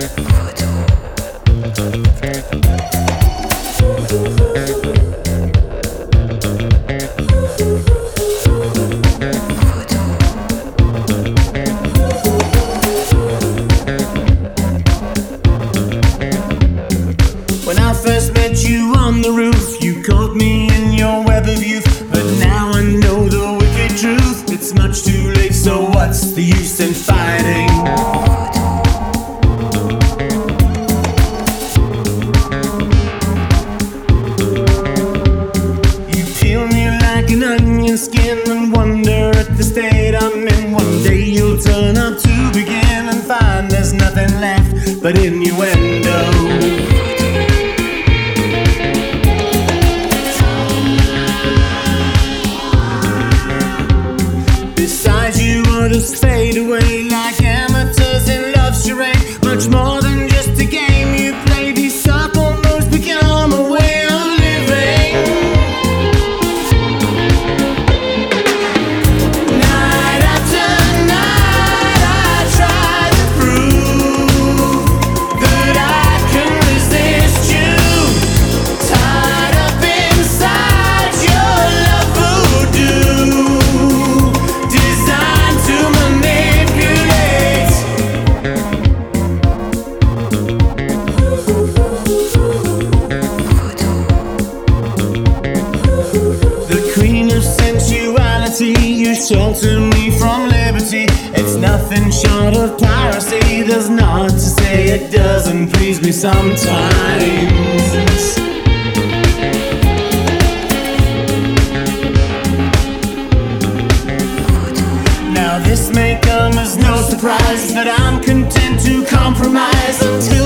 When I first met you on the roof, you caught me in your web of youth. But now I know the wicked truth. It's much too late, so what's the use in fighting? You peel me like an onion skin and wonder at the state I'm in. One day you'll turn up to begin and find there's nothing left but innuendo. Just fade away like amateurs in love's charade. Much more than just a game you play. These circle moves become a way of living. Night after night I try to prove that I can resist you. Tied up inside your love voodoo. You shelter me from liberty. It's nothing short of piracy. There's not to say it doesn't please me sometimes. Now this may come as no surprise, but I'm content to compromise until